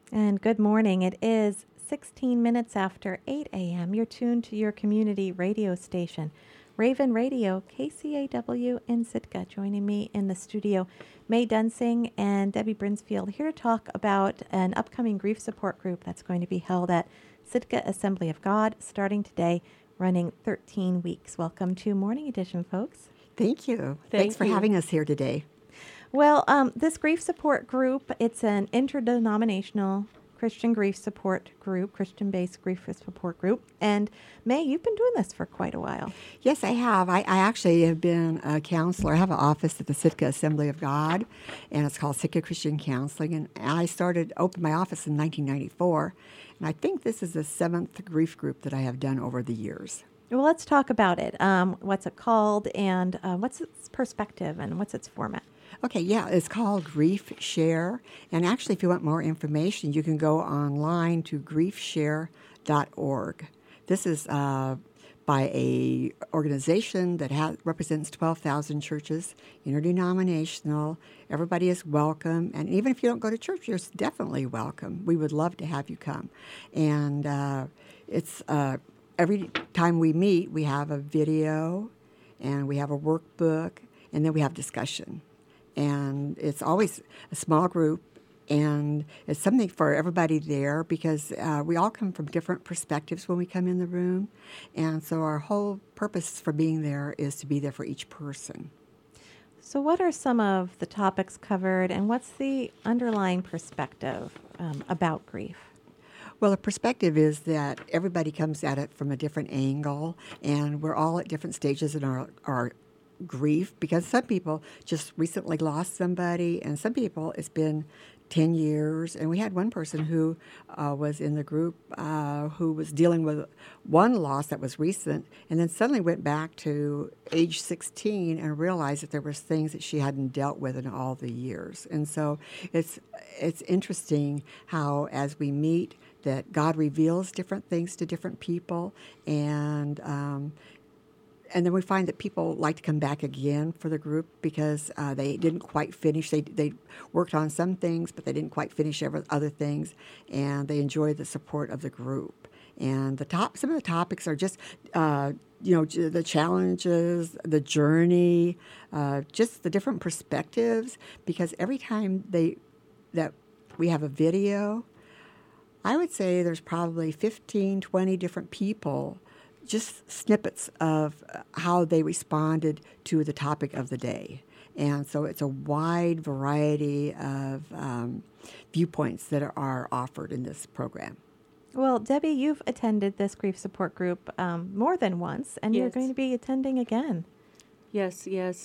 And good morning. It is 16 minutes after 8 a.m. You're tuned to your community radio station, Raven Radio, KCAW in Sitka. Joining me in the studio, May Dunsing and Debbie Brinsfield, here to talk about an upcoming grief support group that's going to be held at Sitka Assembly of God starting today, running 13 weeks. Welcome to Morning Edition, folks. Thank you. Thank Thanks for you. having us here today. Well, this grief support group, it's an interdenominational Christian grief support group, Christian-based grief support group. And May, you've been doing this for quite a while. Yes, I have. I actually have been a counselor. I have an office at the Sitka Assembly of God, and it's called Sitka Christian Counseling. And I opened my office in 1994, and I think this is the 7th grief group that I have done over the years. Well, let's talk about it. What's it called, and what's its perspective, and what's its format? Okay, yeah, it's called Grief Share. And actually, if you want more information, you can go online to griefshare.org. This is by a organization that represents 12,000 churches, interdenominational. Everybody is welcome. And even if you don't go to church, you're definitely welcome. We would love to have you come. And it's every time we meet, we have a video, and we have a workbook, and then we have discussion. And it's always a small group, and it's something for everybody there because we all come from different perspectives when we come in the room. And so our whole purpose for being there is to be there for each person. So what are some of the topics covered, and what's the underlying perspective about grief? Well, the perspective is that everybody comes at it from a different angle, and we're all at different stages in our grief, because some people just recently lost somebody, and some people it's been 10 years. And we had one person who was in the group who was dealing with one loss that was recent, and then suddenly went back to age 16 and realized that there was things that she hadn't dealt with in all the years. And so it's interesting how as we meet that God reveals different things to different people, and then we find that people like to come back again for the group because they didn't quite finish. They worked on some things, but they didn't quite finish other things, and they enjoy the support of the group. And some of the topics are just, the challenges, the journey, just the different perspectives. Because every time that we have a video, I would say there's probably 15, 20 different people, just snippets of how they responded to the topic of the day. And so it's a wide variety of viewpoints that are offered in this program. Well, Debbie, you've attended this grief support group more than once, and you're Yes. going to be attending again. Yes.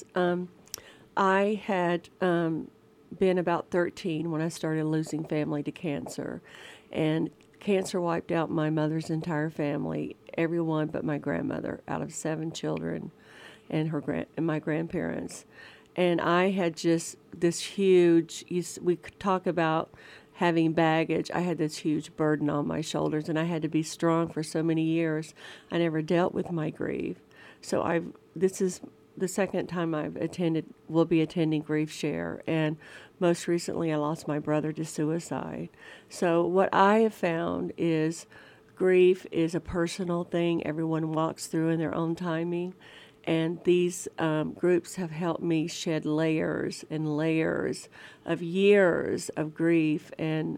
I had been about 13 when I started losing family to cancer. And cancer wiped out my mother's entire family, everyone but my grandmother, out of 7 children and my grandparents. And I had just this huge, we could talk about having baggage. I had this huge burden on my shoulders, and I had to be strong for so many years. I never dealt with my grief. So this is the second time will be attending Grief Share, and most recently I lost my brother to suicide. So what I have found is grief is a personal thing everyone walks through in their own timing, and these groups have helped me shed layers and layers of years of grief and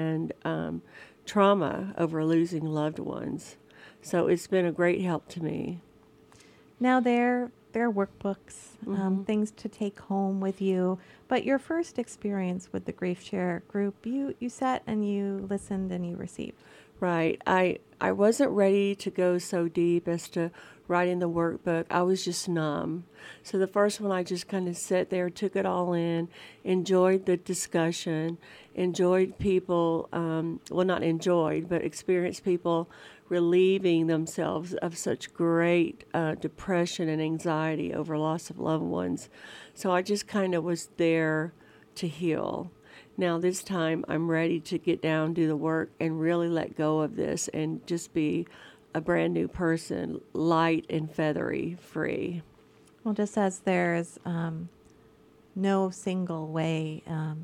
trauma over losing loved ones. So it's been a great help to me. Now there are workbooks, things to take home with you. But your first experience with the Grief Share group, you sat and you listened and you received. Right. I wasn't ready to go so deep as to writing the workbook. I was just numb. So the first one, I just kind of sat there, took it all in, enjoyed the discussion, enjoyed people, not enjoyed, but experienced people relieving themselves of such great depression and anxiety over loss of loved ones. So I just kind of was there to heal. Now this time I'm ready to get down, do the work, and really let go of this and just be a brand new person, light and feathery, free. Well, just as there's no single way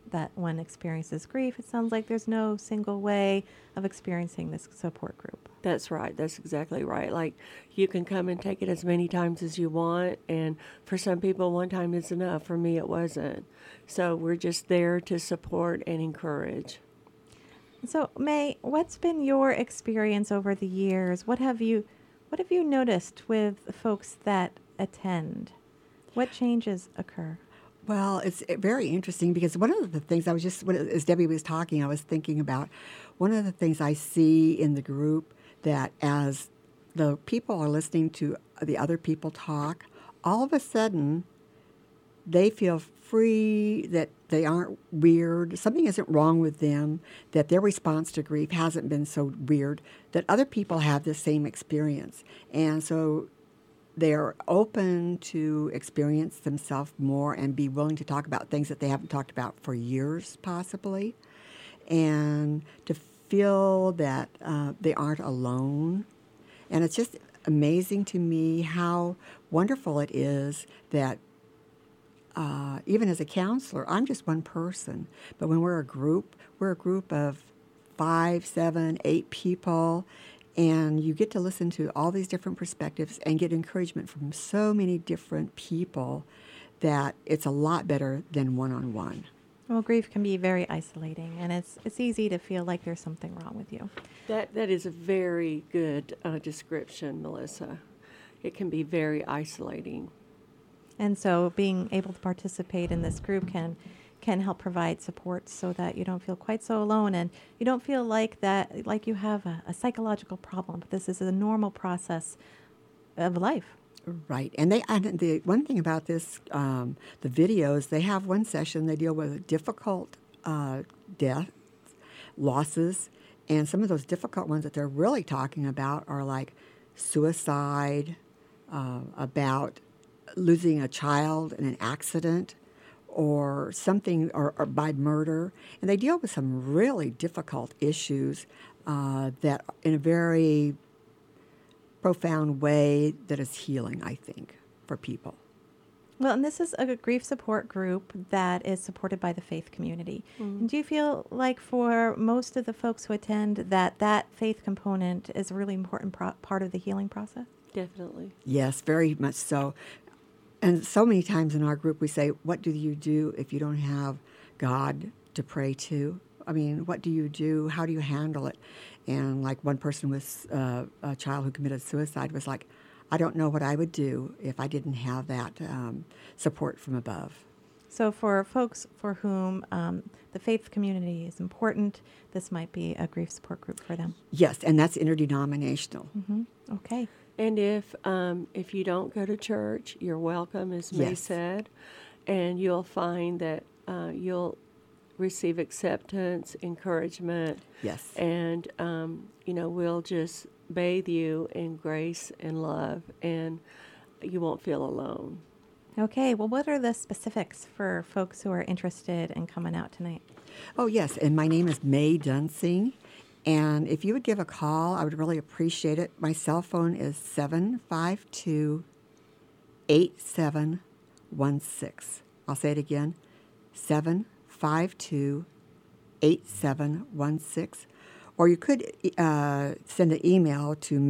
that one experiences grief. It sounds like there's no single way of experiencing this support group. That's right. That's exactly right. Like, you can come and take it as many times as you want. And for some people, one time is enough. For me, it wasn't. So we're just there to support and encourage. So, May, what's been your experience over the years? What have you noticed with folks that attend? What changes occur? Well, it's very interesting because one of the things as Debbie was talking, I was thinking about one of the things I see in the group, that as the people are listening to the other people talk, all of a sudden they feel free, that they aren't weird, something isn't wrong with them, that their response to grief hasn't been so weird, that other people have the same experience. And so they're open to experience themselves more and be willing to talk about things that they haven't talked about for years, possibly, and to feel that they aren't alone. And it's just amazing to me how wonderful it is that even as a counselor, I'm just one person, but when we're a group of 5, 7, 8 people, and you get to listen to all these different perspectives and get encouragement from so many different people, that it's a lot better than one-on-one. Well, grief can be very isolating, and it's easy to feel like there's something wrong with you. That is a very good description, Melissa. It can be very isolating. And so being able to participate in this group can help provide support so that you don't feel quite so alone, and you don't feel like you have a psychological problem. But this is a normal process of life. Right. And the one thing about this, the videos, they have one session, they deal with difficult death, losses, and some of those difficult ones that they're really talking about are like suicide, about losing a child in an accident, or something, or by murder. And they deal with some really difficult issues that in a very profound way that is healing, I think, for people. Well, and this is a grief support group that is supported by the faith community. Mm-hmm. And do you feel like for most of the folks who attend that faith component is a really important part of the healing process? Definitely. Yes, very much so. And so many times in our group we say, what do you do if you don't have God to pray to? I mean, what do you do? How do you handle it? And like one person with a child who committed suicide was like, I don't know what I would do if I didn't have that support from above. So for folks for whom the faith community is important, this might be a grief support group for them. Yes, and that's interdenominational. Mm-hmm. Okay. And if you don't go to church, you're welcome, as May Yes. said, and you'll find that you'll receive acceptance, encouragement, Yes. and we'll just bathe you in grace and love, and you won't feel alone. Okay. Well, what are the specifics for folks who are interested in coming out tonight? Oh, yes, and my name is May Dunsing. And if you would give a call, I would really appreciate it. My cell phone is 752-8716. I'll say it again, 752-8716. Or you could send an email to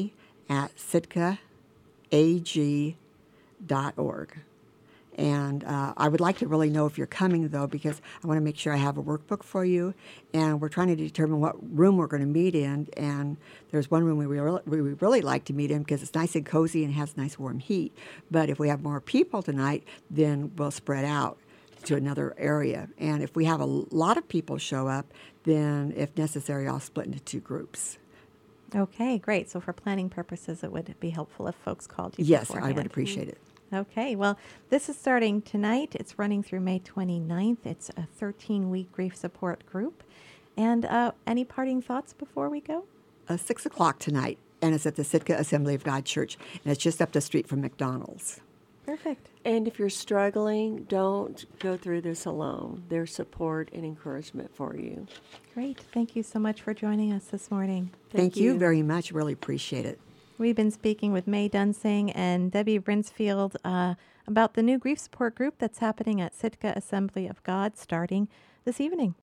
may@sitkaag.org. And I would like to really know if you're coming, though, because I want to make sure I have a workbook for you. And we're trying to determine what room we're going to meet in. And there's one room we really like to meet in because it's nice and cozy and has nice warm heat. But if we have more people tonight, then we'll spread out to another area. And if we have a lot of people show up, then if necessary, I'll split into 2 groups. Okay, great. So for planning purposes, it would be helpful if folks called you Yes, I beforehand. would appreciate it. Okay, well, this is starting tonight. It's running through May 29th. It's a 13-week grief support group. And any parting thoughts before we go? 6 o'clock tonight, and it's at the Sitka Assembly of God Church, and it's just up the street from McDonald's. Perfect. And if you're struggling, don't go through this alone. There's support and encouragement for you. Great. Thank you so much for joining us this morning. Thank you very much. Really appreciate it. We've been speaking with May Dunsing and Debbie Brinsfield about the new grief support group that's happening at Sitka Assembly of God starting this evening.